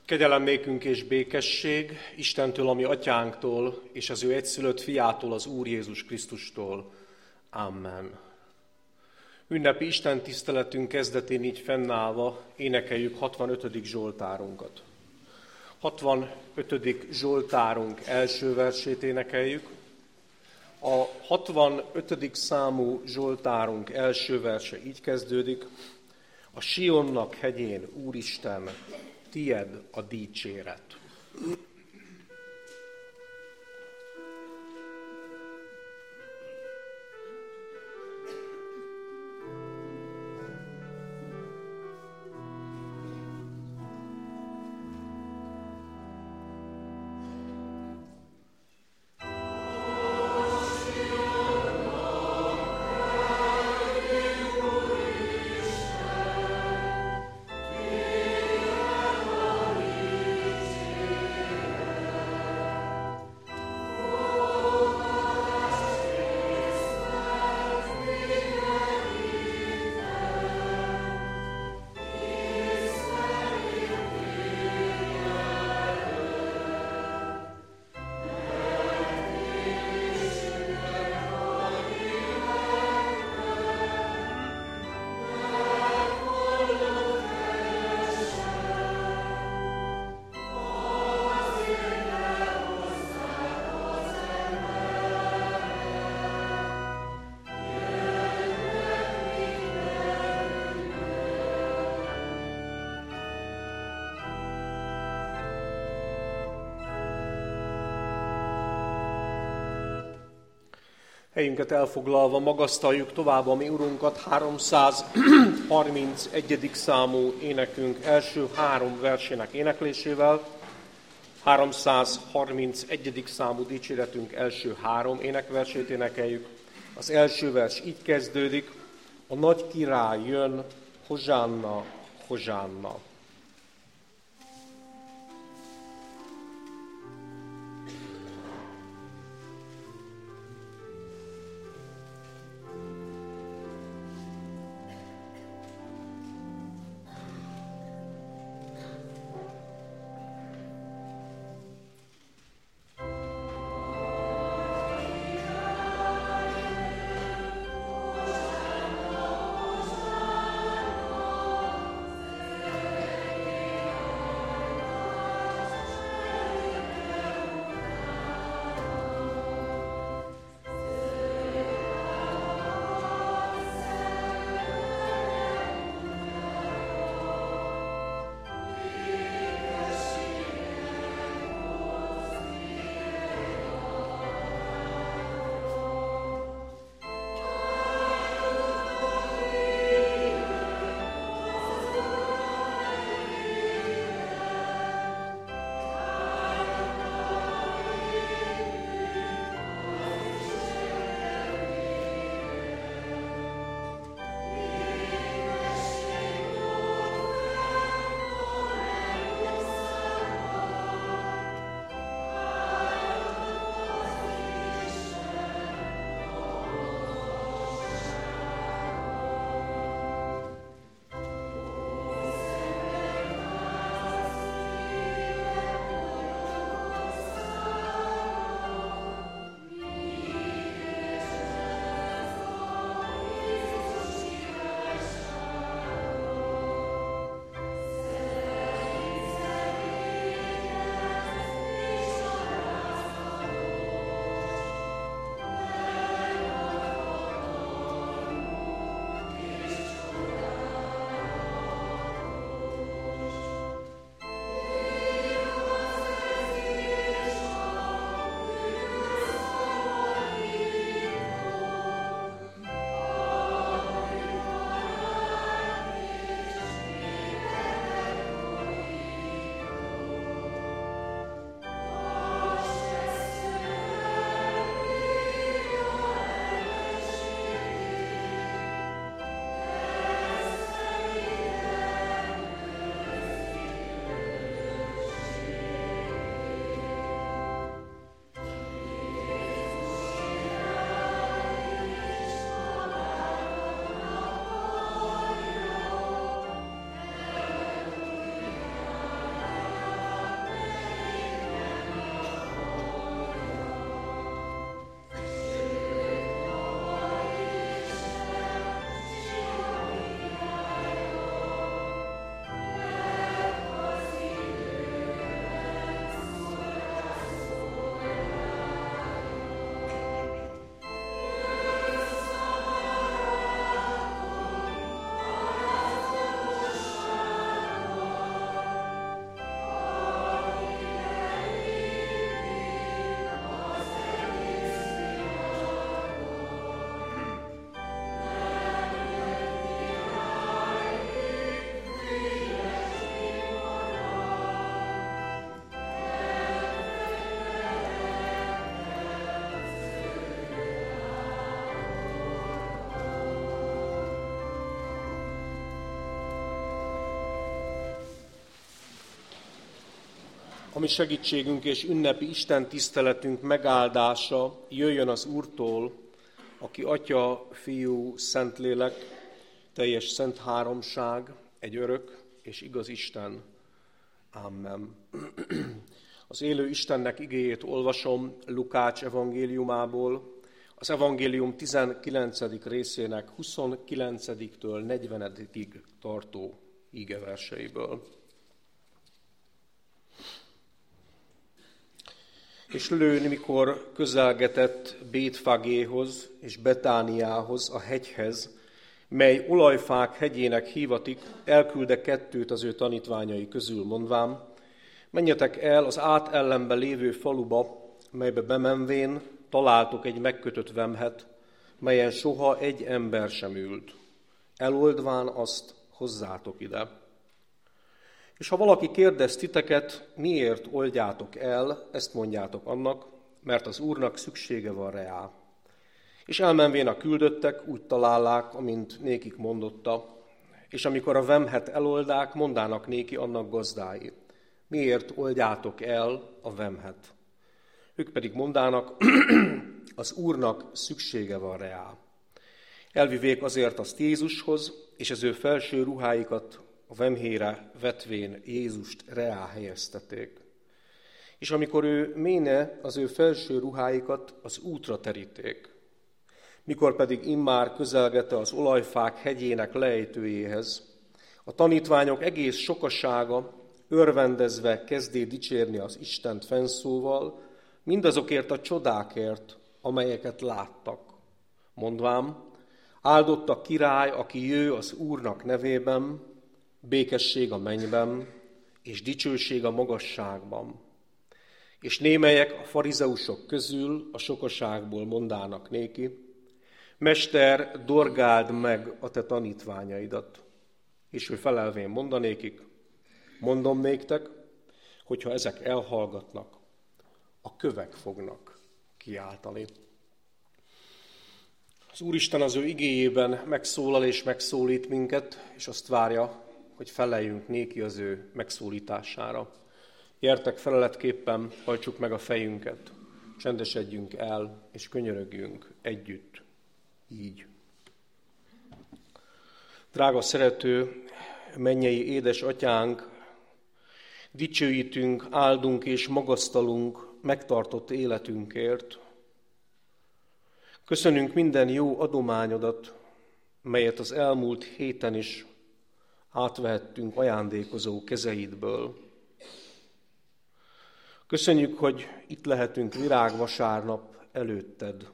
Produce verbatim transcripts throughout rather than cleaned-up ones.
Kegyelem nékünk és békesség Istentől, ami atyánktól, és az ő egyszülött fiától, az Úr Jézus Krisztustól. Amen. Ünnepi Isten tiszteletünk kezdetén így fennállva énekeljük hatvanötödik zsoltárunkat. hatvanötödik zsoltárunk első versét énekeljük. A hatvanötödik számú zsoltárunk első verse így kezdődik. A Sionnak hegyén, Úristen, tied a dicséret. Helyünket elfoglalva magasztaljuk tovább a mi Urunkat háromszázharmincegyedik számú énekünk első három versének éneklésével. háromszázharmincegyedik számú dicséretünk első három énekversét énekeljük. Az első vers így kezdődik: a nagy király jön, hozsánna, hozsánna. Amen. A mi segítségünk és ünnepi Isten tiszteletünk megáldása jöjjön az Úrtól, aki Atya, Fiú, Szentlélek, teljes szent háromság, egy örök és igaz Isten. Amen. Az élő Istennek igéjét olvasom Lukács evangéliumából, az evangélium tizenkilencedik részének huszonkilencediktől negyvenediig tartó ígeverseiből. És lőn, mikor közelgetett Bétfagéhoz és Betániához, a hegyhez, mely olajfák hegyének hívatik, elkülde kettőt az ő tanítványai közül, mondván: menjetek el az átellenbe lévő faluba, melybe bemenvén találtok egy megkötött vemhet, melyen soha egy ember sem ült. Eloldván azt hozzátok ide. És ha valaki kérdez titeket, miért oldjátok el, ezt mondjátok annak, mert az Úrnak szüksége van reá. És elmenvén a küldöttek, úgy találják, amint nékik mondotta, és amikor a vemhet eloldák, mondának néki annak gazdái: miért oldjátok el a vemhet? Ők pedig mondának: az Úrnak szüksége van reá. Elvivék azért azt Jézushoz, és az ő felső ruháikat a vemhére vetvén Jézust reá helyeztették. És amikor ő méne, az ő felső ruháikat az útra teríték. Mikor pedig immár közelgette az olajfák hegyének lejtőjéhez, a tanítványok egész sokasága örvendezve kezdé dicsérni az Istent fennszóval, mindazokért a csodákért, amelyeket láttak. Mondvám: áldott a király, aki jő az Úrnak nevében, békesség a mennyben, és dicsőség a magasságban. És némelyek a farizeusok közül a sokaságból mondának néki: Mester, dorgáld meg a te tanítványaidat. És ő felelvén mondanékik: mondom néktek, hogyha ezek elhallgatnak, a kövek fognak kiáltani. Az Úristen az ő igéjében megszólal és megszólít minket, és azt várja, hogy feleljünk néki az ő megszólítására. Gyertek, feleletképpen hajtsuk meg a fejünket, csendesedjünk el, és könyörögjünk együtt. Így. Drága szerető, mennyei édesatyánk, dicsőítünk, áldunk és magasztalunk megtartott életünkért. Köszönünk minden jó adományodat, melyet az elmúlt héten is átvehettünk ajándékozó kezeidből. Köszönjük, hogy itt lehetünk virágvasárnap előtted.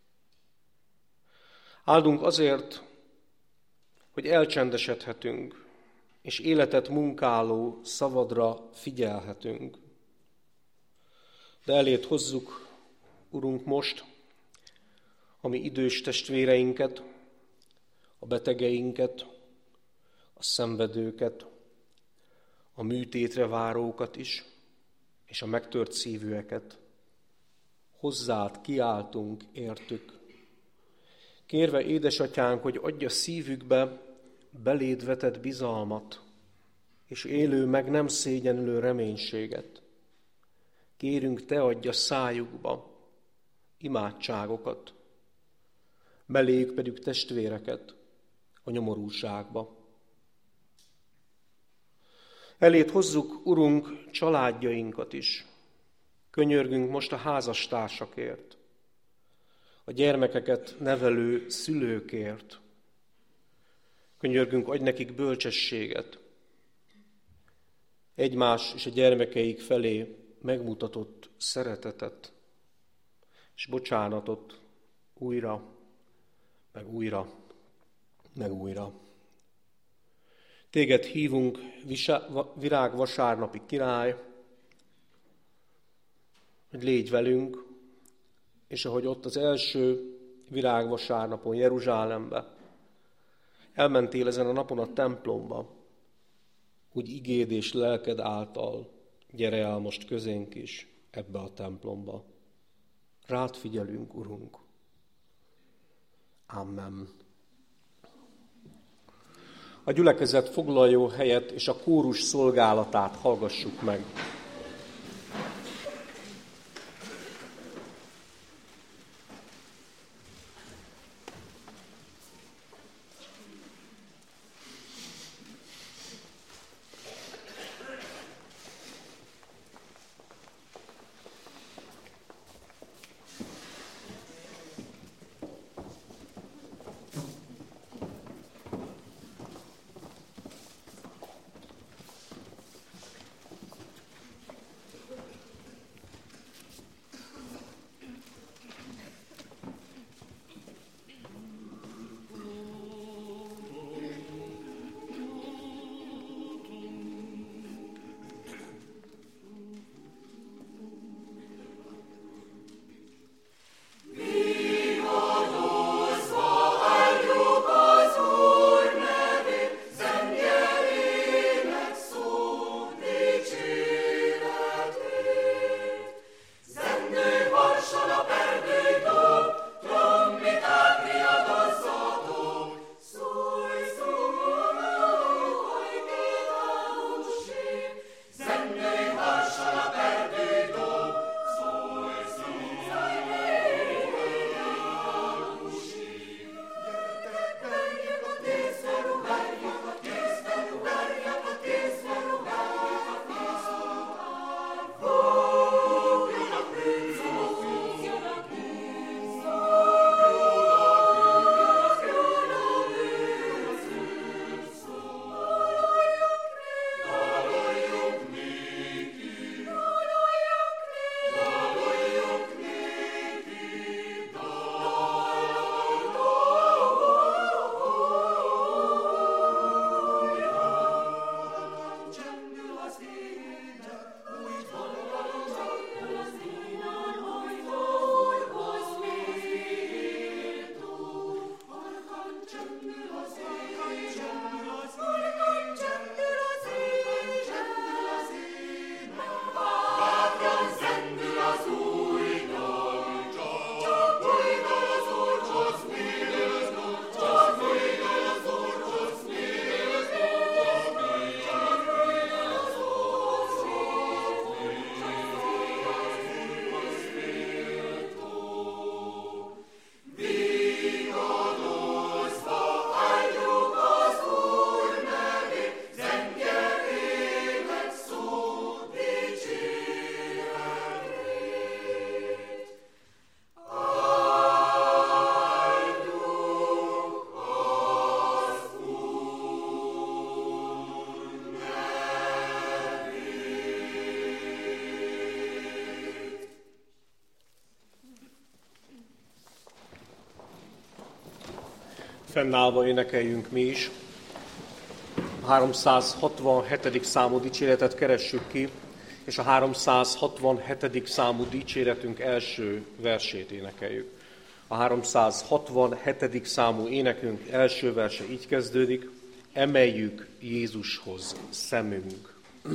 Áldunk azért, hogy elcsendesedhetünk, és életet munkáló szavadra figyelhetünk. De eléd hozzuk, Urunk, most a mi idős testvéreinket, a betegeinket, a szenvedőket, a műtétre várókat is, és a megtört szívűeket. Hozzád kiáltunk, értük. Kérve, édesatyánk, hogy adja szívükbe beléd vetett bizalmat, és élő meg nem szégyenülő reménységet. Kérünk, te adja szájukba imádságokat, melléjük pedig testvéreket a nyomorúságba. Eléd hozzuk, Urunk, családjainkat is. Könyörgünk most a házastársakért, a gyermekeket nevelő szülőkért. Könyörgünk, adj nekik bölcsességet, egymás és a gyermekeik felé megmutatott szeretetet, és bocsánatot újra, meg újra, meg újra. Téged hívunk, virágvasárnapi király, hogy légy velünk, és ahogy ott az első virágvasárnapon Jeruzsálembe elmentél ezen a napon a templomba, úgy igéd és lelked által gyere el most közénk is ebbe a templomba. Rád figyelünk, Urunk. Amen. A gyülekezet foglaljon helyet, és a kórus szolgálatát hallgassuk meg. Fennállva énekeljünk mi is. A háromszázhatvanhetedik számú dicséretet keressük ki, és a háromszázhatvanhetedik számú dicséretünk első versét énekeljük. A háromszázhatvanhetedik számú énekünk első verse így kezdődik: emeljük Jézushoz szemünk.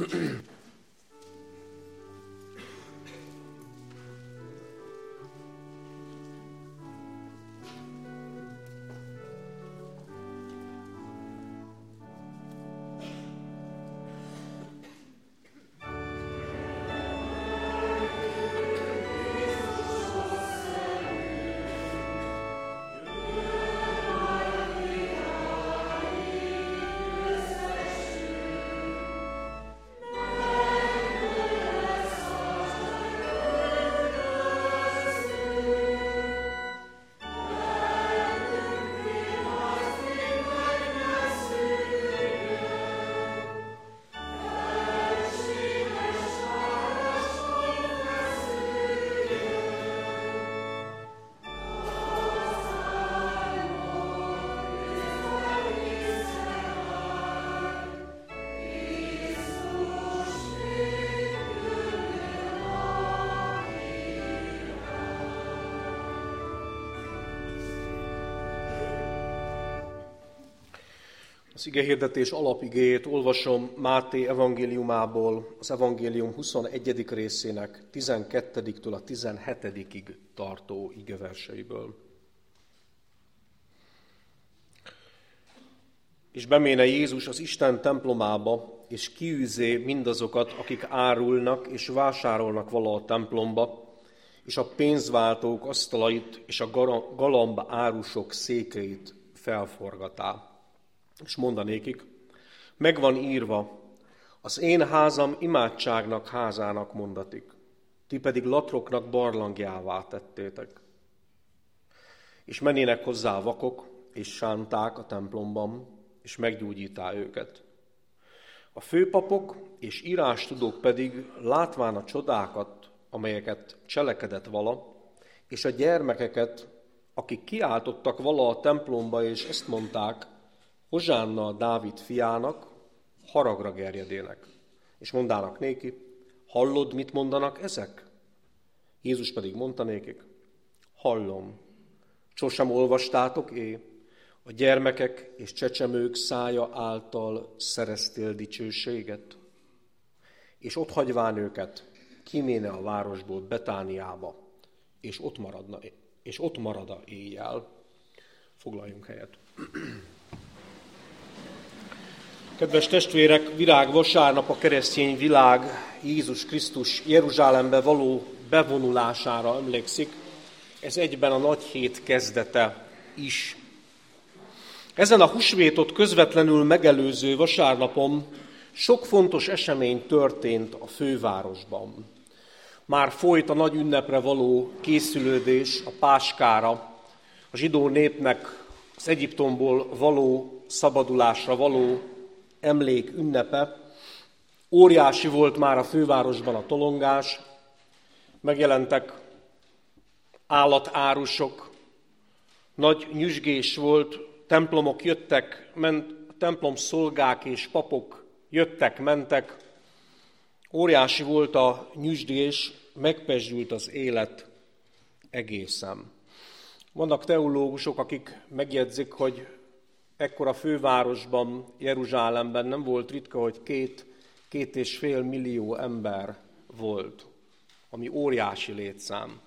Az igehirdetés alapigéjét olvasom Máté evangéliumából, az evangélium huszonegyedik részének tizenkettediktől a tizenhetedikig tartó igeverseiből. És beméne Jézus az Isten templomába, és kiűzé mindazokat, akik árulnak és vásárolnak vala a templomba, és a pénzváltók asztalait és a galamb árusok székeit felforgatá. És mondanékik, megvan írva, az én házam imádságnak házának mondatik, ti pedig latroknak barlangjává tettétek. És mennének hozzá vakok és sánták a templomban, és meggyógyítá őket. A főpapok és írástudók pedig látván a csodákat, amelyeket cselekedett vala, és a gyermekeket, akik kiáltottak vala a templomba, és ezt mondták, Hozsánna a Dávid fiának, haragra gerjedének. És mondának néki, hallod, mit mondanak ezek? Jézus pedig mondta nékik, hallom, sosem olvastátok é, a gyermekek és csecsemők szája által szereztél dicsőséget? És ott hagyván őket, kiméne a városból Betániába, és ott maradna, és ott marad éjjel. Foglaljunk helyet. Kedves testvérek, virágvasárnap a keresztény világ Jézus Krisztus Jeruzsálembe való bevonulására emlékszik. Ez egyben a nagy hét kezdete is. Ezen a húsvétot közvetlenül megelőző vasárnapon sok fontos esemény történt a fővárosban. Már folyt a nagy ünnepre való készülődés, a páskára, a zsidó népnek az Egyiptomból való szabadulásra való emlék ünnepe. Óriási volt már a fővárosban a tolongás, megjelentek állatárusok, nagy nyüzsgés volt, templomok jöttek, ment, templom szolgák és papok jöttek, mentek. Óriási volt a nyüzsgés, megpezsült az élet egészen. Vannak teológusok, akik megjegyzik, hogy ekkor a fővárosban, Jeruzsálemben nem volt ritka, hogy két, két és fél millió ember volt, ami óriási létszám.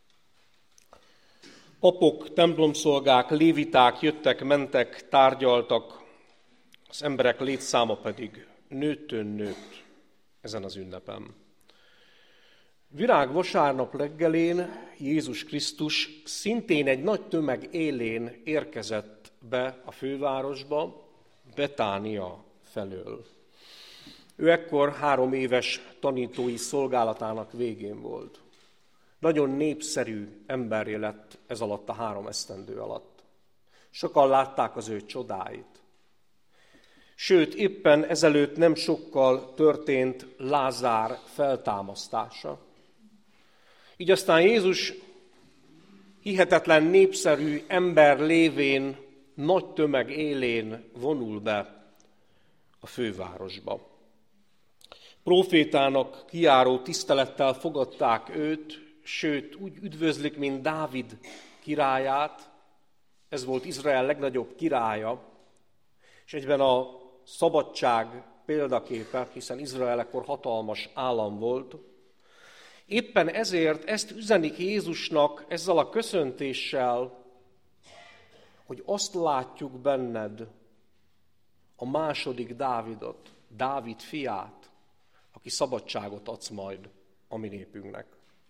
Papok, templomszolgák, léviták jöttek, mentek, tárgyaltak, az emberek létszáma pedig nőttön nőtt ezen az ünnepen. Virágvasárnap reggelén Jézus Krisztus szintén egy nagy tömeg élén érkezett be a fővárosba, Betánia felől. Ő ekkor három éves tanítói szolgálatának végén volt. Nagyon népszerű emberré lett ez alatt a három esztendő alatt. Sokan látták az ő csodáit. Sőt, éppen ezelőtt nem sokkal történt Lázár feltámasztása. Így aztán Jézus hihetetlen népszerű ember lévén nagy tömeg élén vonul be a fővárosba. Prófétának kijáró tisztelettel fogadták őt, sőt úgy üdvözlik, mint Dávid királyát. Ez volt Izrael legnagyobb királya, és egyben a szabadság példaképe, hiszen Izrael ekkor hatalmas állam volt. Éppen ezért ezt üzenik Jézusnak ezzel a köszöntéssel, hogy azt látjuk benned, a második Dávidot, Dávid fiát, aki szabadságot adsz majd a mi népünknek.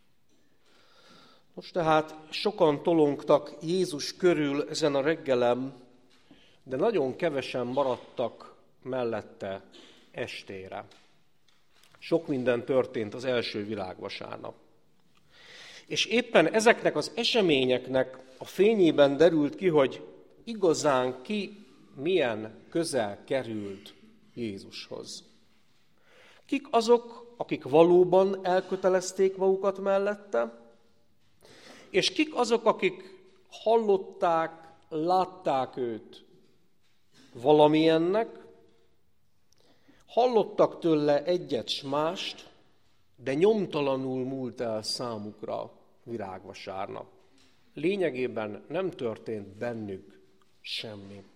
Most tehát sokan tolongtak Jézus körül ezen a reggelem, de nagyon kevesen maradtak mellette estére. Sok minden történt az első világvasárnap. És éppen ezeknek az eseményeknek a fényében derült ki, hogy igazán ki milyen közel került Jézushoz. Kik azok, akik valóban elkötelezték magukat mellette, és kik azok, akik hallották, látták őt valamilyennek, hallottak tőle egyet s mást, de nyomtalanul múlt el számukra virágvasárnap. Lényegében nem történt bennük semmi.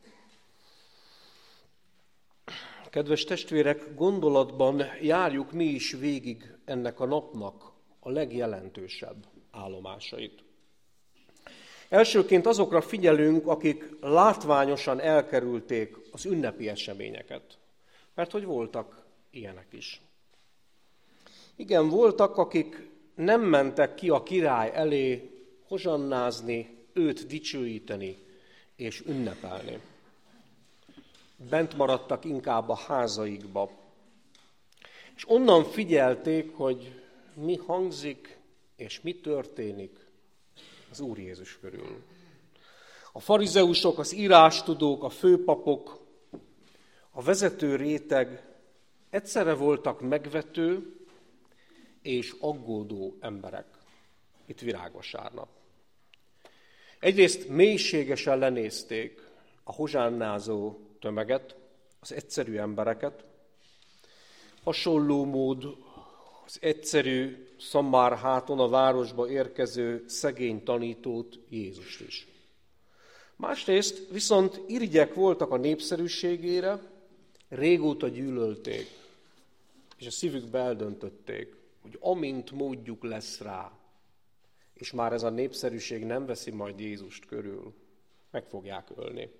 Kedves testvérek, gondolatban járjuk mi is végig ennek a napnak a legjelentősebb állomásait. Elsőként azokra figyelünk, akik látványosan elkerülték az ünnepi eseményeket, mert hogy voltak ilyenek is. Igen, voltak, akik nem mentek ki a király elé hozsannázni, őt dicsőíteni és ünnepelni. Bent maradtak inkább a házaikba, és onnan figyelték, hogy mi hangzik és mi történik az Úr Jézus körül. A farizeusok, az írástudók, a főpapok, a vezető réteg egyszerre voltak megvető és aggódó emberek itt virágvasárnap. Egyrészt mélységesen lenézték a hozsánnázó tömeget, az egyszerű embereket, hasonló mód az egyszerű, szamárháton a városba érkező szegény tanítót, Jézust is. Másrészt viszont irigyek voltak a népszerűségére, régóta gyűlölték, és a szívükbe eldöntötték, hogy amint módjuk lesz rá, és már ez a népszerűség nem veszi majd Jézust körül, meg fogják ölni.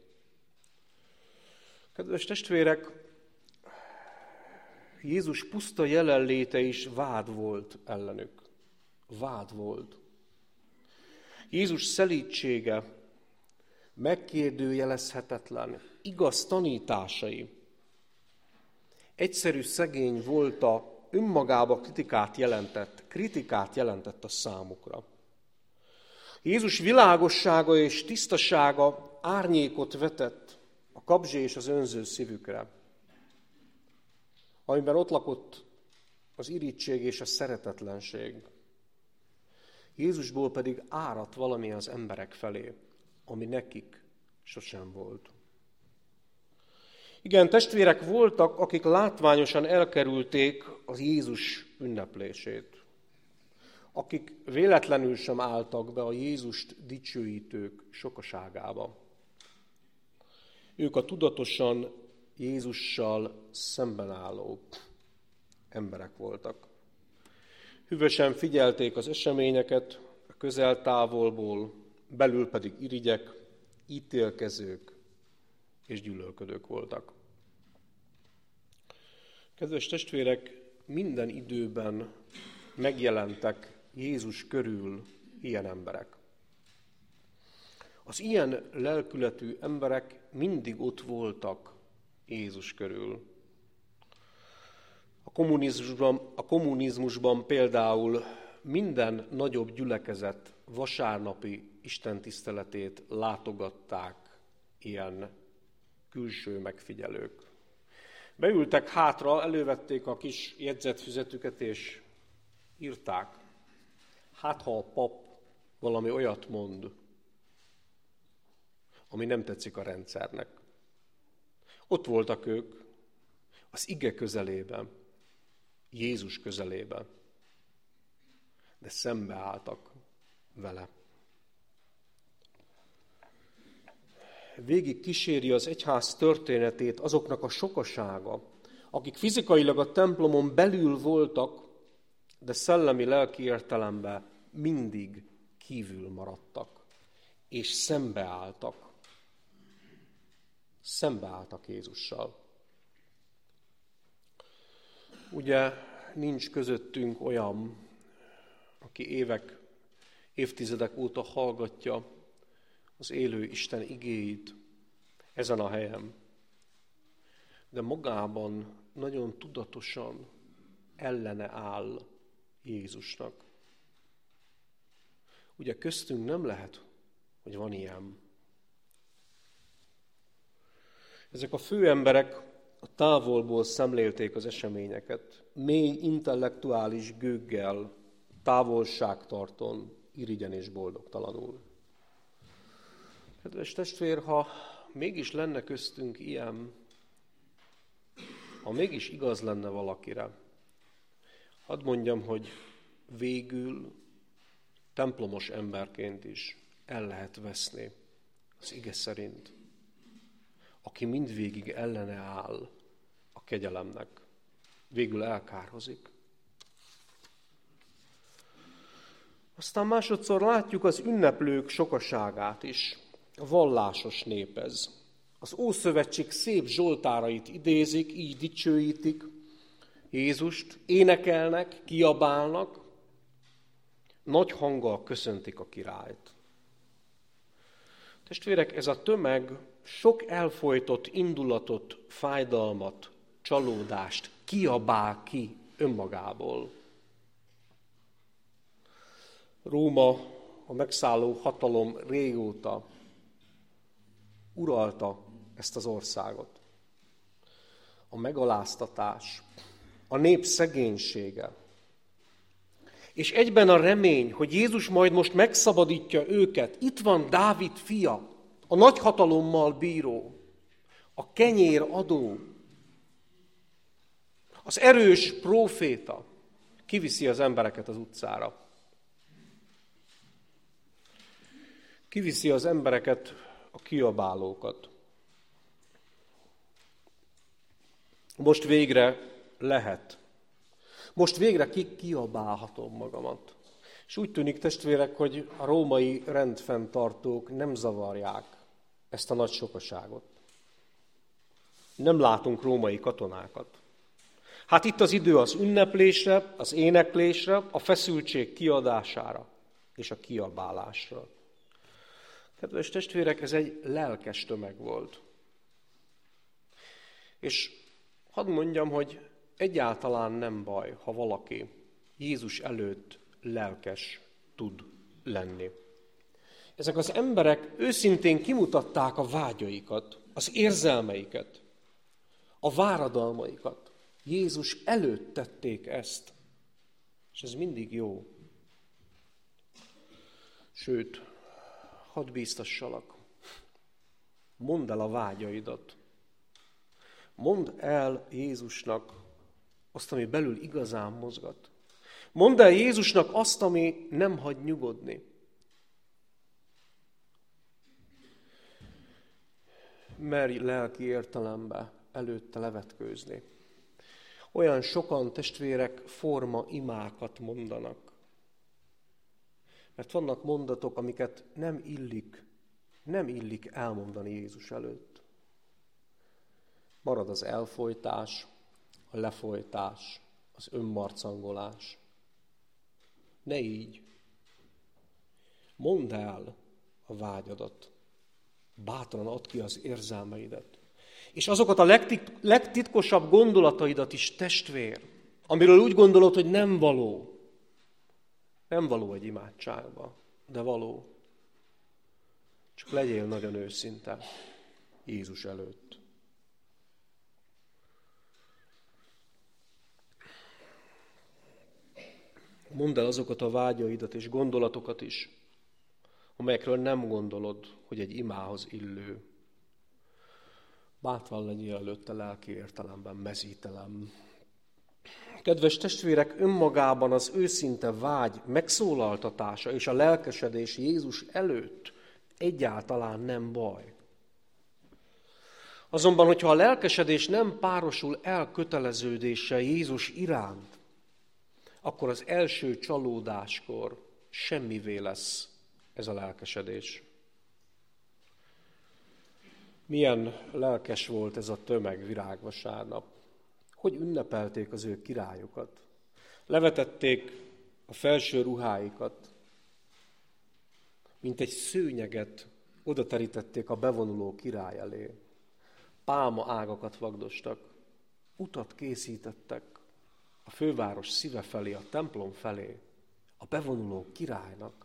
Kedves testvérek, Jézus puszta jelenléte is vád volt ellenük. Vád volt. Jézus szelídsége, megkérdőjelezhetetlen, igaz tanításai, egyszerű szegény volta, önmagába kritikát jelentett, kritikát jelentett a számukra. Jézus világossága és tisztasága árnyékot vetett a kabzsi és az önző szívükre, amiben ott lakott az irigység és a szeretetlenség. Jézusból pedig áradt valami az emberek felé, ami nekik sosem volt. Igen, testvérek voltak, akik látványosan elkerülték az Jézus ünneplését, akik véletlenül sem álltak be a Jézust dicsőítők sokaságába. Ők a tudatosan Jézussal szemben álló emberek voltak. Hűvösen figyelték az eseményeket a közel-távolból, belül pedig irigyek, ítélkezők és gyűlölködők voltak. Kedves testvérek, minden időben megjelentek Jézus körül ilyen emberek. Az ilyen lelkületű emberek mindig ott voltak Jézus körül. A kommunizmusban, a kommunizmusban például minden nagyobb gyülekezet vasárnapi istentiszteletét látogatták ilyen külső megfigyelők. Beültek hátra, elővették a kis jegyzetfüzetüket és írták. Hát, ha a pap valami olyat mond, ami nem tetszik a rendszernek. Ott voltak ők, az ige közelében, Jézus közelében, de szembeálltak vele. Végig kíséri az egyház történetét azoknak a sokasága, akik fizikailag a templomon belül voltak, de szellemi-lelki értelemben mindig kívül maradtak, és szembeálltak. Szembeálltak Jézussal. Ugye nincs közöttünk olyan, aki évek, évtizedek óta hallgatja az élő Isten igéit ezen a helyen, de magában nagyon tudatosan ellene áll Jézusnak. Ugye köztünk nem lehet, hogy van ilyen. Ezek a főemberek a távolból szemlélték az eseményeket, mély intellektuális gőggel, távolságtarton, irigyen és boldogtalanul. Kedves testvér, ha mégis lenne köztünk ilyen, ha mégis igaz lenne valakire, hadd mondjam, hogy végül templomos emberként is el lehet veszni az ige szerint, aki mindvégig ellene áll a kegyelemnek, végül elkárhozik. Aztán másodszor látjuk az ünneplők sokaságát is. A vallásos nép ez. Az Ószövetség szép zsoltárait idézik, így dicsőítik Jézust, énekelnek, kiabálnak, nagy hanggal köszöntik a királyt. Testvérek, ez a tömeg sok elfojtott indulatot, fájdalmat, csalódást kiabál ki önmagából. Róma, a megszálló hatalom régóta uralta ezt az országot. A megaláztatás, a nép szegénysége, és egyben a remény, hogy Jézus majd most megszabadítja őket. Itt van Dávid fia, a nagy hatalommal bíró, a kenyér adó, az erős próféta, kiviszi az embereket az utcára. Kiviszi az embereket, a kiabálókat. Most végre lehet. Most végre ki kiabálhatom magamat. És úgy tűnik, testvérek, hogy a római rendfenntartók nem zavarják ezt a nagy sokaságot. Nem látunk római katonákat. Hát itt az idő az ünneplésre, az éneklésre, a feszültség kiadására és a kiabálásra. Kedves testvérek, ez egy lelkes tömeg volt. És hadd mondjam, hogy egyáltalán nem baj, ha valaki Jézus előtt lelkes tud lenni. Ezek az emberek őszintén kimutatták a vágyaikat, az érzelmeiket, a váradalmaikat. Jézus előtt tették ezt, és ez mindig jó. Sőt, hadd bíztassalak, mondd el a vágyaidat. Mondd el Jézusnak azt, ami belül igazán mozgat. Mondd el Jézusnak azt, ami nem hagy nyugodni. Merj lelki értelembe előtte levetkőzni. Olyan sokan, testvérek, forma imákat mondanak. Mert vannak mondatok, amiket nem illik, nem illik elmondani Jézus előtt. Marad az elfojtás, a lefolytás, az önmarcangolás. Ne így. Mondd el a vágyadat. Bátran add ki az érzelmeidet. És azokat a legtit- legtitkosabb gondolataidat is, testvér, amiről úgy gondolod, hogy nem való. Nem való egy imádságba, de való. Csak legyél nagyon őszinte Jézus előtt. Mondd el azokat a vágyaidat és gondolatokat is, amelyekről nem gondolod, hogy egy imához illő. Bátran legyél előtte lelki értelemben, mezítelem. Kedves testvérek, önmagában az őszinte vágy megszólaltatása és a lelkesedés Jézus előtt egyáltalán nem baj. Azonban, hogyha a lelkesedés nem párosul elköteleződéssel Jézus iránt, akkor az első csalódáskor semmivé lesz ez a lelkesedés. Milyen lelkes volt ez a tömeg virágvasárnap. Hogy ünnepelték az ő királyokat. Levetették a felső ruháikat, mint egy szőnyeget oda terítették a bevonuló király elé. Pálma ágakat vagdostak, utat készítettek a főváros szíve felé, a templom felé, a bevonuló királynak.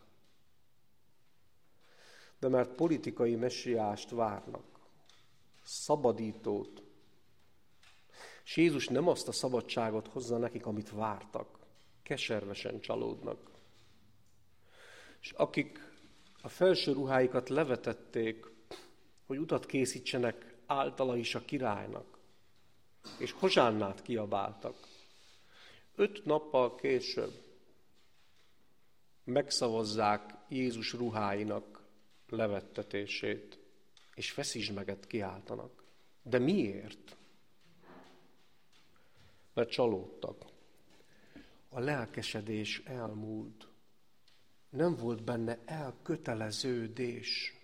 De mert politikai messiást várnak, szabadítót, és Jézus nem azt a szabadságot hozza nekik, amit vártak, keservesen csalódnak. És akik a felső ruháikat levetették, hogy utat készítsenek általa is a királynak, és hozsánnát kiabáltak, öt nappal később megszavazzák Jézus ruháinak levettetését, és feszizsmeget kiáltanak. De miért? Mert csalódtak. A lelkesedés elmúlt. Nem volt benne elköteleződés.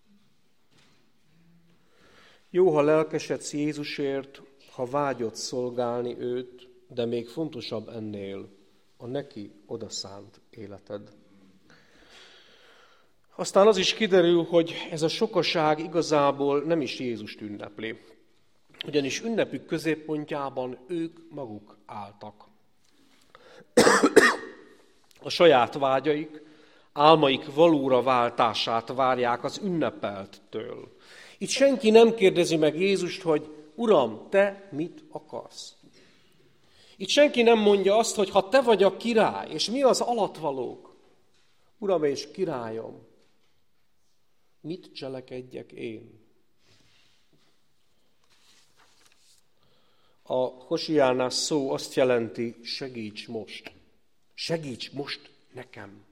Jó, ha lelkesedsz Jézusért, ha vágyod szolgálni őt, de még fontosabb ennél a neki odaszánt életed. Aztán az is kiderül, hogy ez a sokaság igazából nem is Jézust ünnepli. Ugyanis ünnepük középpontjában ők maguk álltak. A saját vágyaik, álmaik valóra váltását várják az ünnepelttől. Itt senki nem kérdezi meg Jézust, hogy Uram, te mit akarsz? Itt senki nem mondja azt, hogy ha te vagy a király, és mi az alatvalók? Uram és királyom, mit cselekedjek én? A Hosiánál szó azt jelenti, segíts most. Segíts most nekem.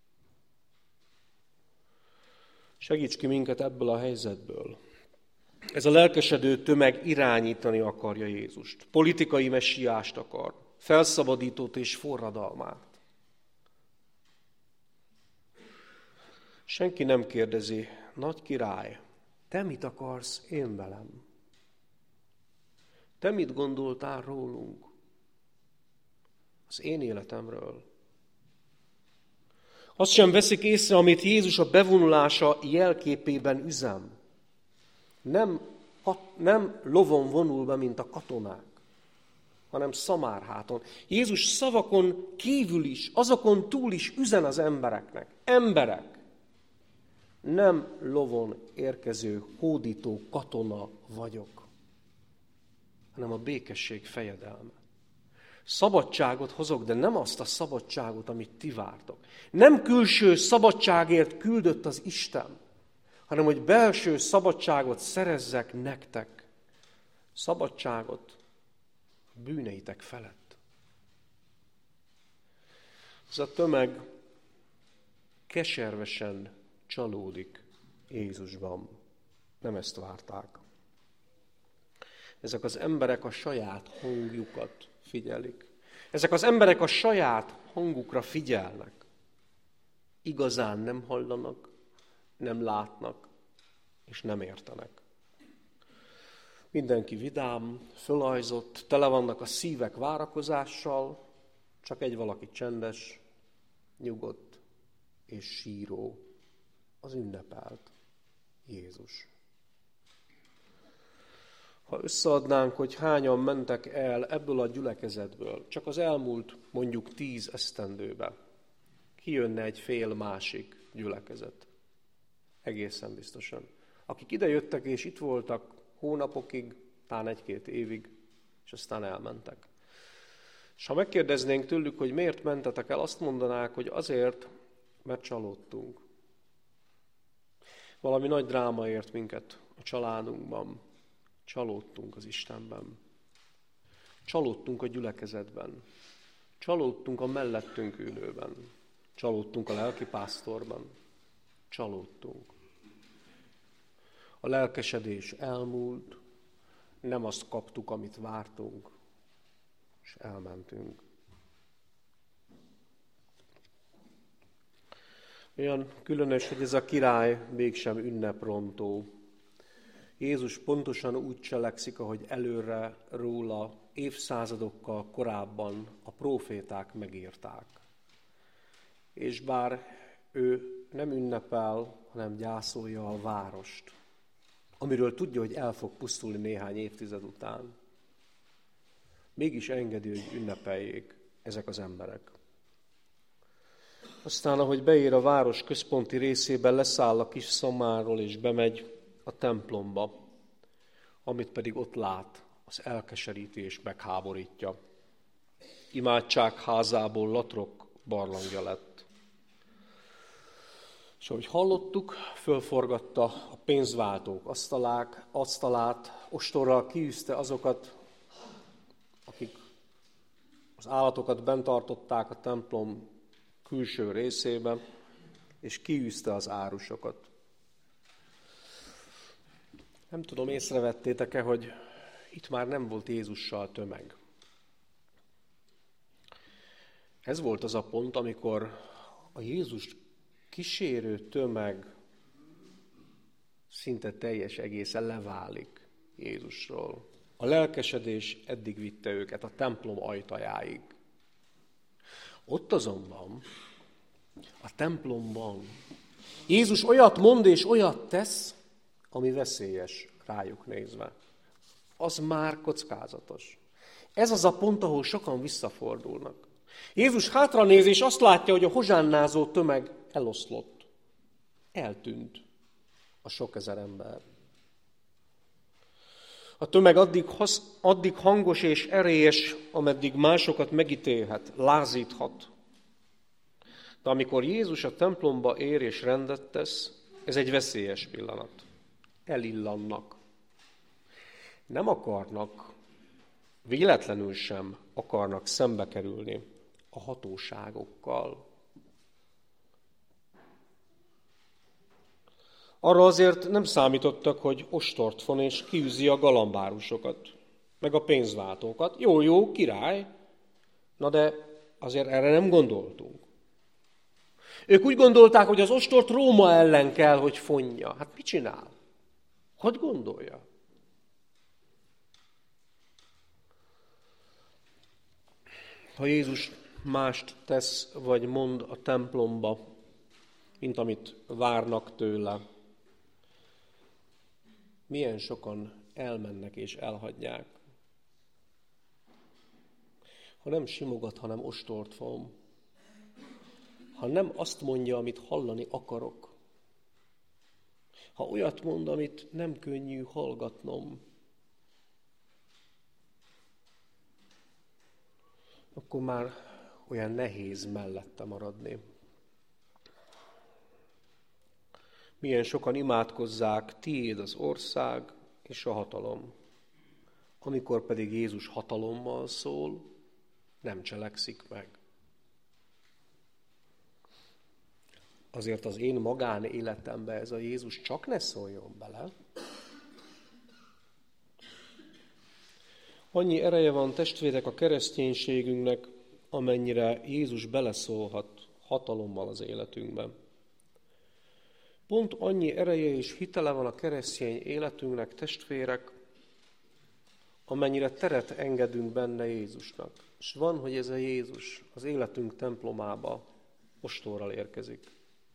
Segíts ki minket ebből a helyzetből. Ez a lelkesedő tömeg irányítani akarja Jézust. Politikai messiást akar. Felszabadítót és forradalmát. Senki nem kérdezi, nagy király, te mit akarsz én velem? Te mit gondoltál rólunk? Az én életemről. Azt sem veszik észre, amit Jézus a bevonulása jelképében üzem. Nem, nem lovon vonul be, mint a katonák, hanem szamárháton. Jézus szavakon kívül is, azokon túl is üzen az embereknek. Emberek, nem lovon érkező, hódító katona vagyok, hanem a békesség fejedelme. Szabadságot hozok, de nem azt a szabadságot, amit ti vártok. Nem külső szabadságért küldött az Isten, hanem hogy belső szabadságot szerezzek nektek. Szabadságot bűneitek felett. Ez a tömeg keservesen csalódik Jézusban. Nem ezt várták. Ezek az emberek a saját hangjukat figyelik. Ezek az emberek a saját hangukra figyelnek. Igazán nem hallanak, nem látnak, és nem értenek. Mindenki vidám, fölajzott, tele vannak a szívek várakozással, csak egy valaki csendes, nyugodt és síró, az ünnepelt Jézus. Ha összeadnánk, hogy hányan mentek el ebből a gyülekezetből, csak az elmúlt mondjuk tíz esztendőbe, kijönne egy fél másik gyülekezet. Egészen biztosan. Akik idejöttek és itt voltak hónapokig, talán egy-két évig, és aztán elmentek. És ha megkérdeznénk tőlük, hogy miért mentetek el, azt mondanák, hogy azért, mert csalódtunk. Valami nagy dráma ért minket a családunkban. Csalódtunk az Istenben. Csalódtunk a gyülekezetben. Csalódtunk a mellettünk ülőben. Csalódtunk a lelkipásztorban. Csalódtunk. A lelkesedés elmúlt, nem azt kaptuk, amit vártunk, és elmentünk. Olyan különös, hogy ez a király mégsem ünneprontó. Jézus pontosan úgy cselekszik, ahogy előre róla évszázadokkal korábban a próféták megírták. És bár ő nem ünnepel, hanem gyászolja a várost, amiről tudja, hogy el fog pusztulni néhány évtized után, mégis engedi, hogy ünnepeljék ezek az emberek. Aztán, ahogy beér a város központi részében, leszáll a kis szomáról és bemegy a templomba, amit pedig ott lát, az elkeseríti és megháborítja. Imádság házából latrok barlangja lett. És ahogy hallottuk, fölforgatta a pénzváltók asztalák, asztalát, ostorral kiűzte azokat, akik az állatokat bent tartották a templom külső részében, és kiűzte az árusokat. Nem tudom, észrevettétek-e, hogy itt már nem volt Jézussal tömeg. Ez volt az a pont, amikor a Jézust kísérő tömeg szinte teljes egészen leválik Jézusról. A lelkesedés eddig vitte őket a templom ajtajáig. Ott azonban, a templomban Jézus olyat mond és olyat tesz, ami veszélyes rájuk nézve. Az már kockázatos. Ez az a pont, ahol sokan visszafordulnak. Jézus hátranéz, és azt látja, hogy a hozsánnázó tömeg eloszlott. Eltűnt a sok ezer ember. A tömeg addig, addig hangos és erélyes, ameddig másokat megítélhet, lázíthat. De amikor Jézus a templomba ér és rendet tesz, ez egy veszélyes pillanat. Elillannak. Nem akarnak, véletlenül sem akarnak szembe kerülni a hatóságokkal. Arra azért nem számítottak, hogy ostort von és kiűzi a galambárusokat, meg a pénzváltókat. Jó, jó, király, na de azért erre nem gondoltunk. Ők úgy gondolták, hogy az ostort Róma ellen kell, hogy fonja. Hát mit csinál? Hogy gondolja? Ha Jézus mást tesz, vagy mond a templomba, mint amit várnak tőle, milyen sokan elmennek és elhagyják. Ha nem simogat, hanem ostort von. Ha nem azt mondja, amit hallani akarok. Ha olyat mond, amit nem könnyű hallgatnom, akkor már olyan nehéz mellette maradni. Milyen sokan imádkozzák, tiéd az ország és a hatalom. Amikor pedig Jézus hatalommal szól, nem cselekszik meg. Azért az én magánéletembe ez a Jézus csak ne szóljon bele. Annyi ereje van, testvérek, a kereszténységünknek, amennyire Jézus beleszólhat hatalommal az életünkben. Pont annyi ereje és hitele van a keresztény életünknek, testvérek, amennyire teret engedünk benne Jézusnak. És van, hogy ez a Jézus az életünk templomába ostorral érkezik.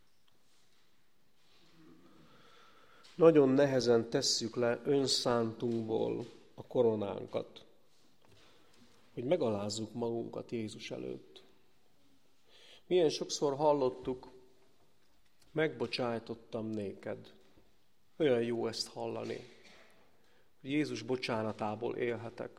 Nagyon nehezen tesszük le önszántunkból a koronánkat, hogy megalázzuk magunkat Jézus előtt. Milyen sokszor hallottuk, megbocsájtottam néked. Olyan jó ezt hallani, hogy Jézus bocsánatából élhetek.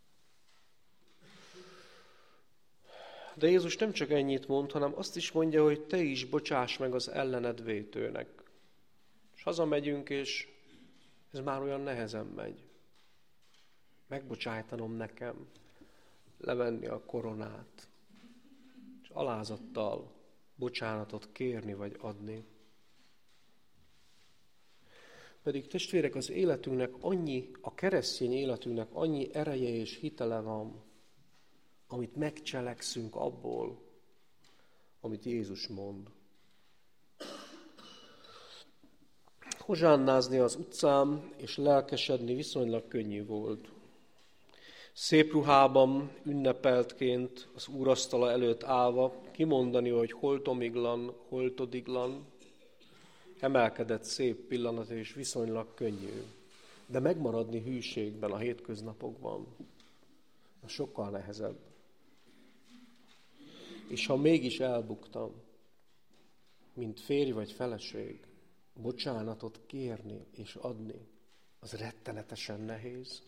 De Jézus nem csak ennyit mond, hanem azt is mondja, hogy te is bocsáss meg az ellened vétőnek. És hazamegyünk, és ez már olyan nehezen megy. Megbocsájtanom nekem, levenni a koronát, és alázattal bocsánatot kérni vagy adni. Pedig testvérek, az életünknek annyi, a keresztény életünknek annyi ereje és hitele van, amit megcselekszünk abból, amit Jézus mond. Hozsánnázni az utcán és lelkesedni viszonylag könnyű volt. Szép ruhában, ünnepeltként az úrasztala előtt állva kimondani, hogy holtomiglan, holtodiglan, emelkedett szép pillanat és viszonylag könnyű. De megmaradni hűségben a hétköznapokban, az sokkal nehezebb. És ha mégis elbuktam, mint férj vagy feleség, bocsánatot kérni és adni, az rettenetesen nehéz.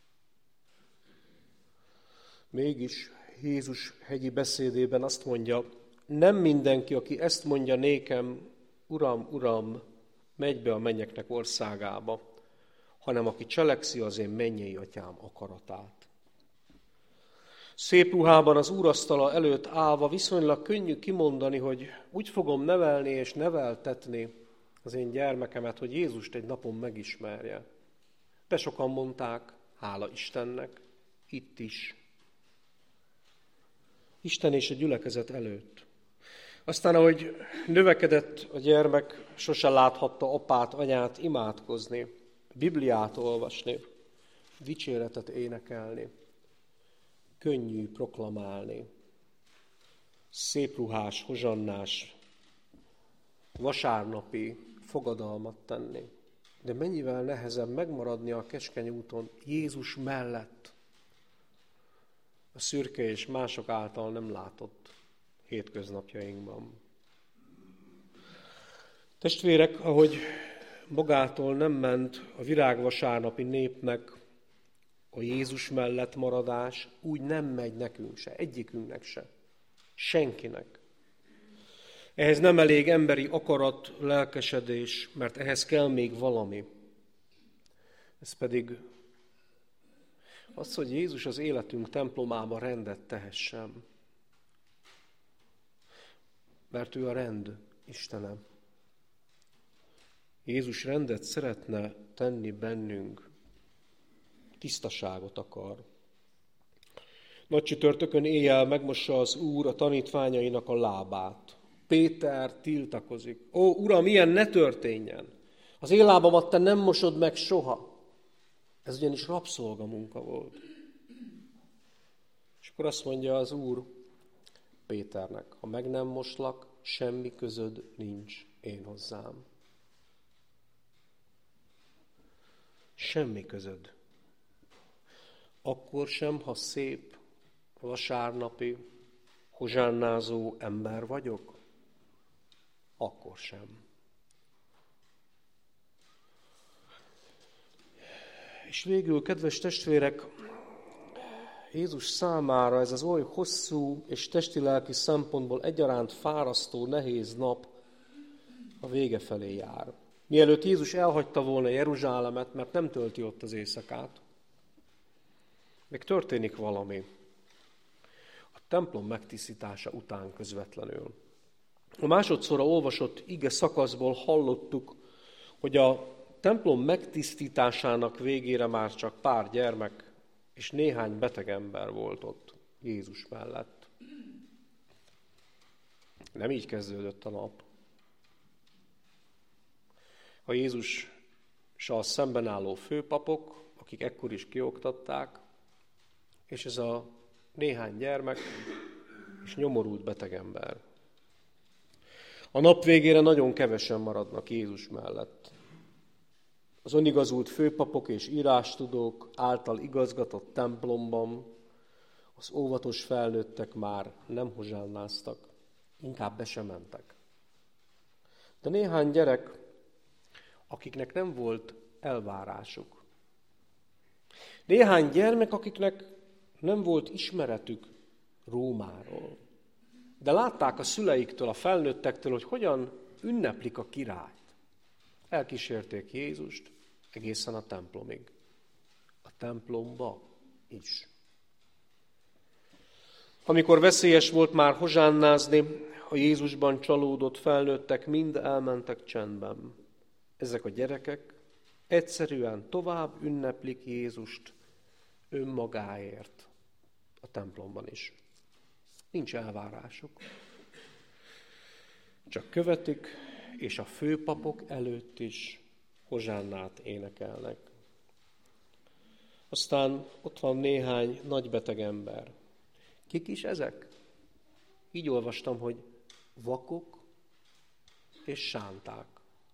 Mégis Jézus hegyi beszédében azt mondja, nem mindenki, aki ezt mondja nékem, Uram, Uram, megy be a mennyeknek országába, hanem aki cselekszi az én mennyei atyám akaratát. Szép ruhában az úrasztala előtt állva viszonylag könnyű kimondani, hogy úgy fogom nevelni és neveltetni az én gyermekemet, hogy Jézust egy napon megismerje. De sokan mondták, hála Istennek, itt is. Isten és a gyülekezet előtt. Aztán, ahogy növekedett a gyermek, sose láthatta apát, anyát imádkozni, Bibliát olvasni, dicséretet énekelni, könnyű proklamálni, szépruhás, hozsannás, vasárnapi fogadalmat tenni. De mennyivel nehezebb megmaradni a keskeny úton Jézus mellett, a szürke és mások által nem látott hétköznapjainkban. Testvérek, ahogy magától nem ment a virágvasárnapi népnek a Jézus mellett maradás, úgy nem megy nekünk se, egyikünknek se, senkinek. Ehhez nem elég emberi akarat, lelkesedés, mert ehhez kell még valami. Ez pedig az, hogy Jézus az életünk templomába rendet tehessen. Mert ő a rend Istene. Jézus rendet szeretne tenni bennünk. Tisztaságot akar. Nagy csütörtökön éjjel megmossa az Úr a tanítványainak a lábát. Péter tiltakozik. Ó, Uram, ilyen ne történjen! Az én lábamat te nem mosod meg soha. Ez ugyanis rabszolgamunka volt. És akkor azt mondja az Úr Péternek, ha meg nem moslak, semmi közöd nincs én hozzám. Semmi közöd. Akkor sem, ha szép, vasárnapi, hozsánnázó ember vagyok, akkor sem. És végül, kedves testvérek, Jézus számára ez az oly hosszú és testi-lelki szempontból egyaránt fárasztó, nehéz nap a vége felé jár. Mielőtt Jézus elhagyta volna Jeruzsálemet, mert nem tölti ott az éjszakát, még történik valami a templom megtisztítása után közvetlenül. A másodszorra olvasott ige szakaszból hallottuk, hogy a templom megtisztításának végére már csak pár gyermek és néhány beteg ember volt ott Jézus mellett. Nem így kezdődött a nap. A Jézussal szemben álló főpapok, akik ekkor is kioktatták, és ez a néhány gyermek és nyomorult beteg ember. A nap végére nagyon kevesen maradnak Jézus mellett. Az önigazult főpapok és írástudók által igazgatott templomban az óvatos felnőttek már nem hozsánnáztak, inkább be sem mentek. De néhány gyerek, akiknek nem volt elvárásuk. Néhány gyermek, akiknek nem volt ismeretük Rómáról. De látták a szüleiktől, a felnőttektől, hogy hogyan ünneplik a királyt. Elkísérték Jézust egészen a templomig. A templomba is. Amikor veszélyes volt már hozsánnázni, a Jézusban csalódott felnőttek mind elmentek csendben. Ezek a gyerekek egyszerűen tovább ünneplik Jézust önmagáért a templomban is. Nincs elvárásuk. Csak követik, és a főpapok előtt is hozsánnát énekelnek. Aztán ott van néhány nagybeteg ember. Kik is ezek? Így olvastam, hogy vakok és sánták.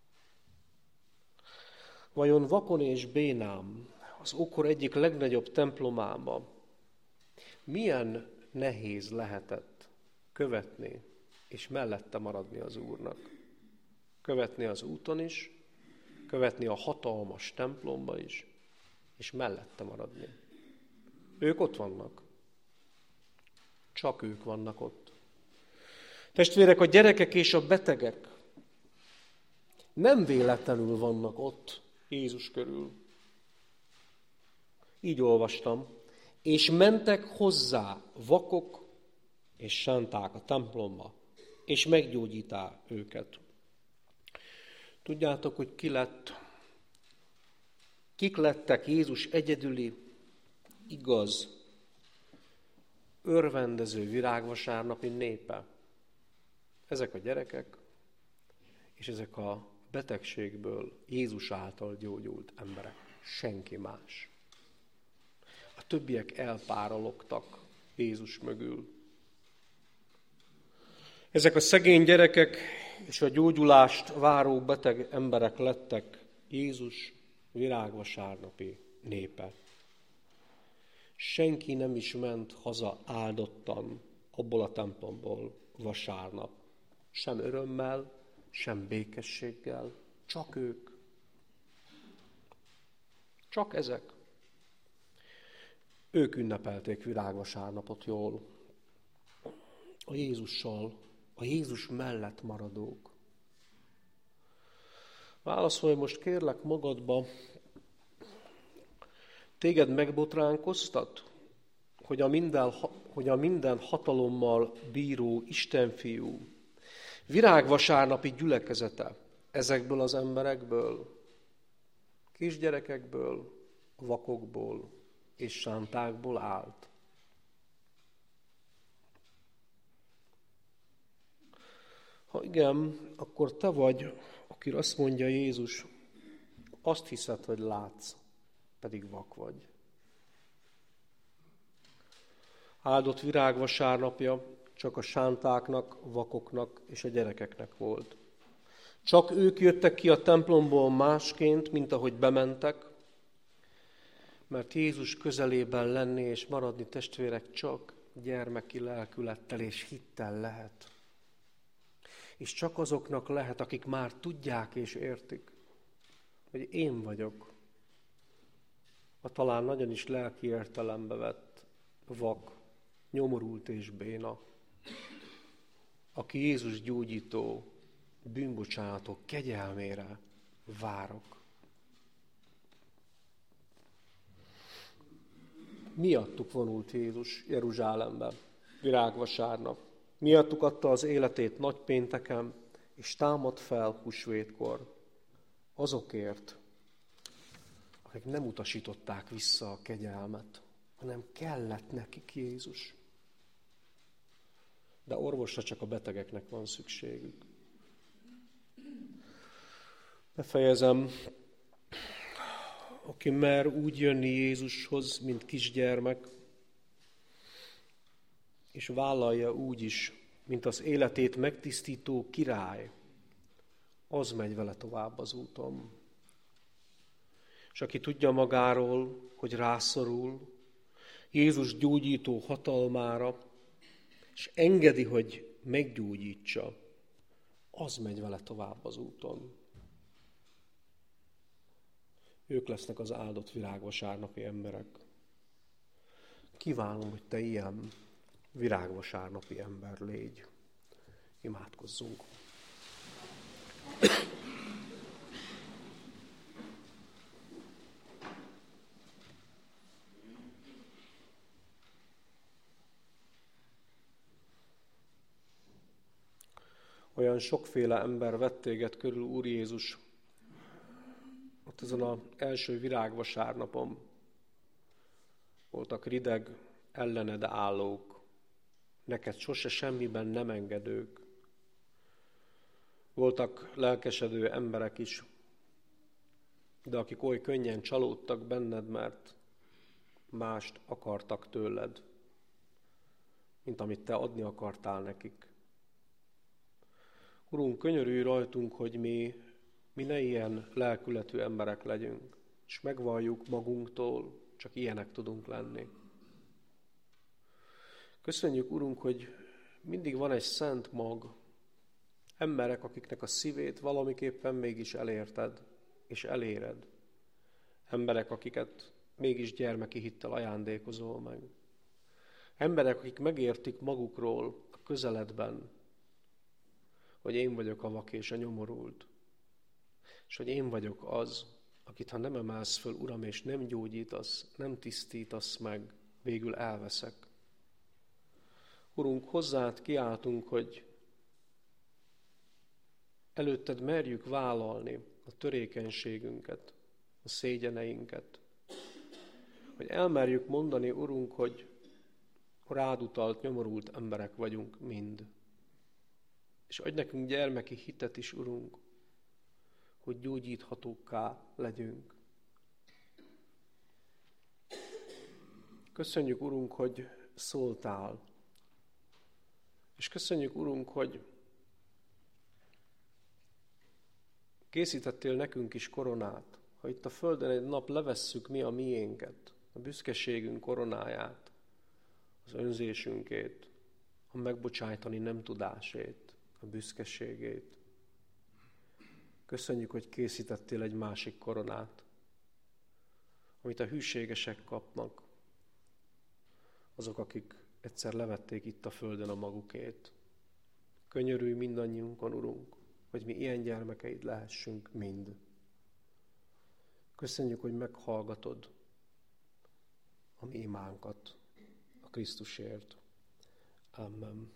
Vajon vakon és bénám, az ókor egyik legnagyobb templomába milyen nehéz lehetett követni és mellette maradni az Úrnak? Követni az úton is, követni a hatalmas templomba is, és mellette maradni. Ők ott vannak. Csak ők vannak ott. Testvérek, a gyerekek és a betegek nem véletlenül vannak ott Jézus körül. Így olvastam, és mentek hozzá vakok és sánták a templomba, és meggyógyítá őket. Tudjátok, hogy ki lett? Kik lettek Jézus egyedüli, igaz, örvendező virágvasárnapi népe? Ezek a gyerekek, és ezek a betegségből Jézus által gyógyult emberek. Senki más. A többiek elpárologtak Jézus mögül. Ezek a szegény gyerekek és a gyógyulást váró beteg emberek lettek Jézus virágvasárnapi népe. Senki nem is ment haza áldottan abból a templomból vasárnap. Sem örömmel, sem békességgel. Csak ők. Csak ezek. Ők ünnepelték virágvasárnapot jól. A Jézussal, a Jézus mellett maradók. Válaszolj most kérlek magadba, téged megbotránkoztat, hogy a minden, hogy a minden hatalommal bíró Istenfiú virágvasárnapi gyülekezete ezekből az emberekből, kisgyerekekből, vakokból és sántákból állt. Ha igen, akkor te vagy, aki azt mondja Jézus, azt hiszed, hogy látsz, pedig vak vagy. Áldott virágvasárnapja csak a sántáknak, vakoknak és a gyerekeknek volt. Csak ők jöttek ki a templomból másként, mint ahogy bementek, mert Jézus közelében lenni és maradni, testvérek, csak gyermeki lelkülettel és hittel lehet. És csak azoknak lehet, akik már tudják és értik, hogy én vagyok a talán nagyon is lelki értelembe vett vak, nyomorult és béna, aki Jézus gyógyító, bűnbocsánató kegyelmére várok. Miattuk vonult Jézus Jeruzsálembe virágvasárnap. Miattuk adta az életét nagypénteken, és támad fel húsvétkor. Azokért, akik nem utasították vissza a kegyelmet, hanem kellett nekik Jézus. De orvosra csak a betegeknek van szükségük. Befejezem. Aki mer úgy jönni Jézushoz, mint kisgyermek, és vállalja úgy is, mint az életét megtisztító király, az megy vele tovább az úton. És aki tudja magáról, hogy rászorul Jézus gyógyító hatalmára, és engedi, hogy meggyógyítsa, az megy vele tovább az úton. Ők lesznek az áldott virágvasárnapi emberek. Kívánom, hogy te ilyen virágvasárnapi ember légy. Imádkozzunk. Olyan sokféle ember vett téged körül, Úr Jézus, ott azon az első virágvasárnapon. Voltak rideg, ellened állók, neked sose semmiben nem engedők. Voltak lelkesedő emberek is, de akik oly könnyen csalódtak benned, mert mást akartak tőled, mint amit te adni akartál nekik. Urunk, könyörülj rajtunk, hogy mi, mi ne ilyen lelkületű emberek legyünk, és megvalljuk magunktól, csak ilyenek tudunk lenni. Köszönjük, Urunk, hogy mindig van egy szent mag, emberek, akiknek a szívét valamiképpen mégis elérted, és eléred. Emberek, akiket mégis gyermeki hittel ajándékozol meg. Emberek, akik megértik magukról a közeledben, hogy én vagyok a vak és a nyomorult, és hogy én vagyok az, akit ha nem emelsz föl, Uram, és nem gyógyítasz, nem tisztítasz meg, végül elveszek. Urunk, hozzád kiáltunk, hogy előtted merjük vállalni a törékenységünket, a szégyeneinket, hogy elmerjük mondani, Urunk, hogy rád utalt, nyomorult emberek vagyunk mind. És adj nekünk gyermeki hitet is, Urunk, hogy gyógyíthatókká legyünk. Köszönjük, Urunk, hogy szóltál. És köszönjük, Urunk, hogy készítettél nekünk is koronát. Ha itt a földön egy nap levesszük mi a miénket, a büszkeségünk koronáját, az önzésünkét, a megbocsájtani nem tudásét, a büszkeségét. Köszönjük, hogy készítettél egy másik koronát, amit a hűségesek kapnak, azok, akik egyszer levették itt a földön a magukét. Könyörülj mindannyiunkon, Urunk, hogy mi ilyen gyermekeid lehessünk mind. Köszönjük, hogy meghallgatod a mi imánkat a Krisztusért. Amen.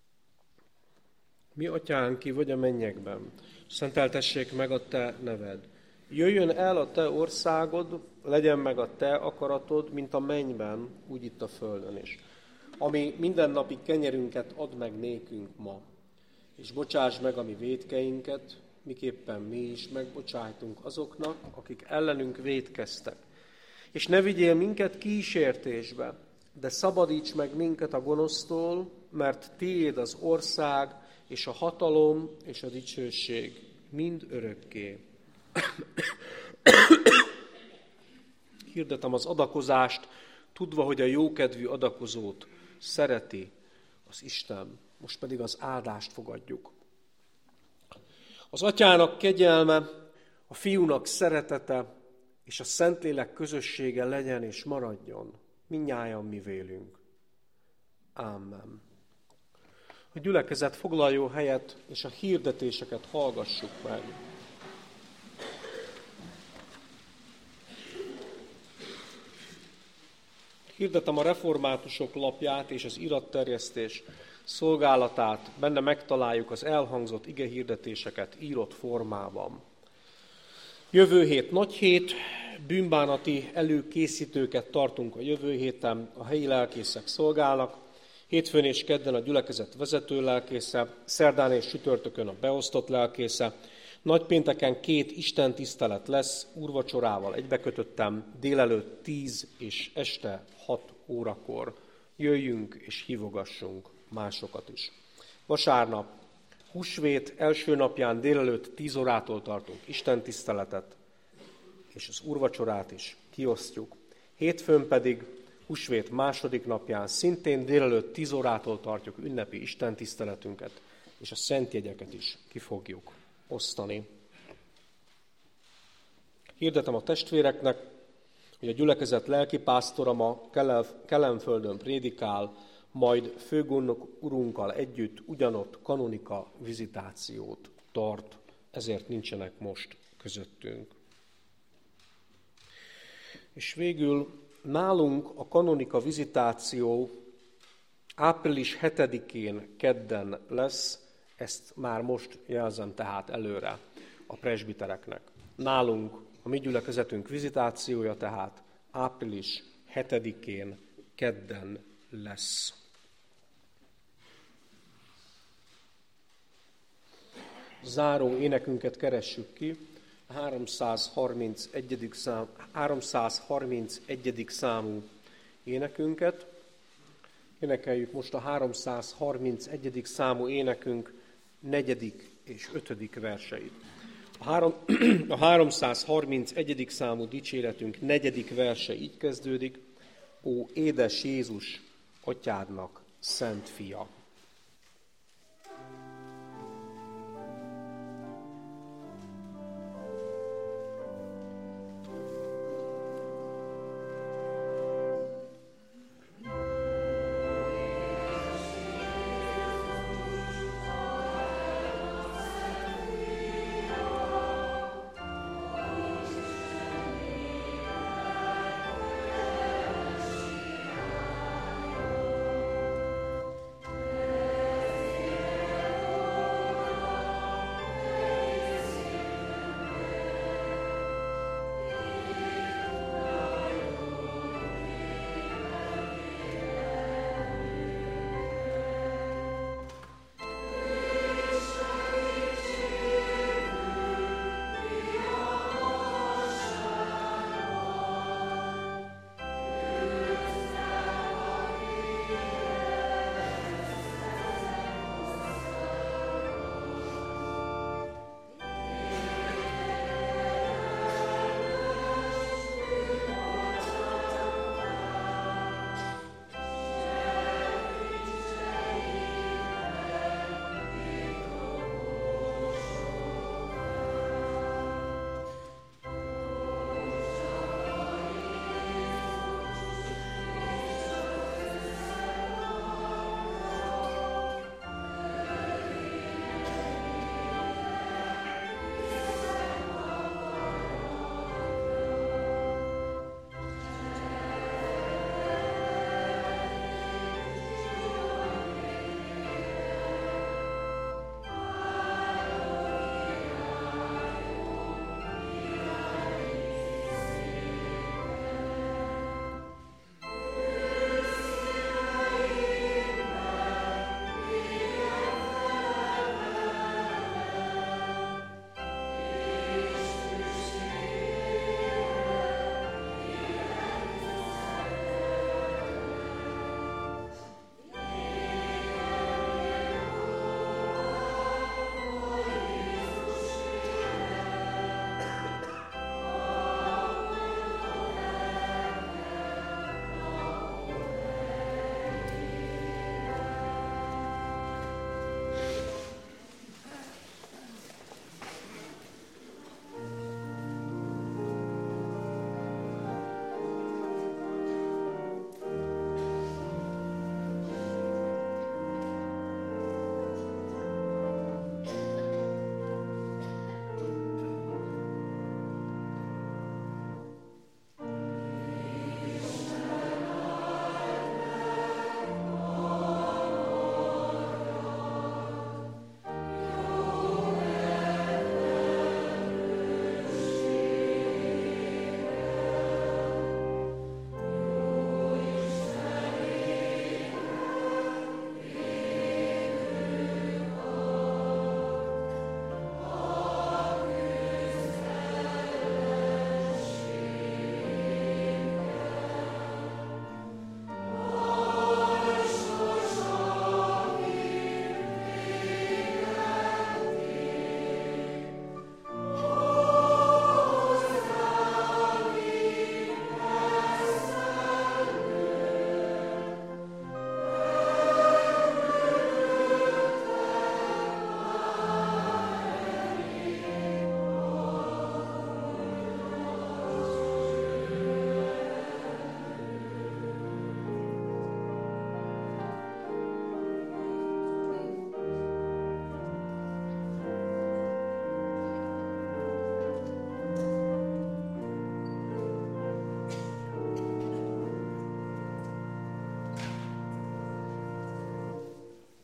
Mi atyánk, ki vagy a mennyekben, szenteltessék meg a te neved. Jöjjön el a te országod, legyen meg a te akaratod, mint a mennyben, úgy itt a földön is. Ami mindennapi kenyerünket add meg nékünk ma, és bocsáss meg a mi vétkeinket, miképpen mi is megbocsájtunk azoknak, akik ellenünk vétkeztek. És ne vigyél minket kísértésbe, de szabadíts meg minket a gonosztól, mert tiéd az ország, és a hatalom, és a dicsőség mind örökké. Hirdetem az adakozást, tudva, hogy a jókedvű adakozót szereti az Isten. Most pedig az áldást fogadjuk. Az Atyának kegyelme, a Fiúnak szeretete, és a Szentlélek közössége legyen és maradjon mindnyájan mi vélünk. Amen. A gyülekezet foglaljon helyet, és a hirdetéseket hallgassuk meg. Hirdetem a reformátusok lapját és az iratterjesztés szolgálatát, benne megtaláljuk az elhangzott igehirdetéseket írott formában. Jövő hét nagy hét, bűnbánati előkészítőket tartunk a jövő héten, a helyi lelkészek szolgálnak, hétfőn és kedden a gyülekezet vezető lelkésze, szerdán és csütörtökön a beosztott lelkésze, nagypénteken két istentisztelet lesz, úrvacsorával egybekötöttem, délelőtt tíz és este hat órakor. Jöjjünk és hívogassunk másokat is. Vasárnap, húsvét első napján délelőtt tíz órától tartunk istentiszteletet, és az úrvacsorát is kiosztjuk. Hétfőn pedig húsvét második napján szintén délelőtt tíz órától tartjuk ünnepi istentiszteletünket, és a szentjegyeket is ki fogjuk osztani. Hirdetem a testvéreknek, hogy a gyülekezet lelkipásztora ma Kelenföldön prédikál, majd főgondnok urunkkal együtt ugyanott kanonika vizitációt tart, ezért nincsenek most közöttünk. És végül nálunk a kanonika vizitáció április hetedikén kedden lesz, Ezt már most jelzem tehát előre a presbitereknek. Nálunk a mi gyülekezetünk vizitációja tehát április hetedikén, kedden lesz. Záró énekünket keressük ki, a háromszázharmincegyedik szám, háromszázharmincegyedik számú énekünket. Énekeljük most a háromszázharmincegyedik számú énekünk negyedik és ötödik verseit. A, három, a háromszázharmincegyedik számú dicséretünk negyedik verse így kezdődik: Ó, édes Jézus, atyádnak szent fia!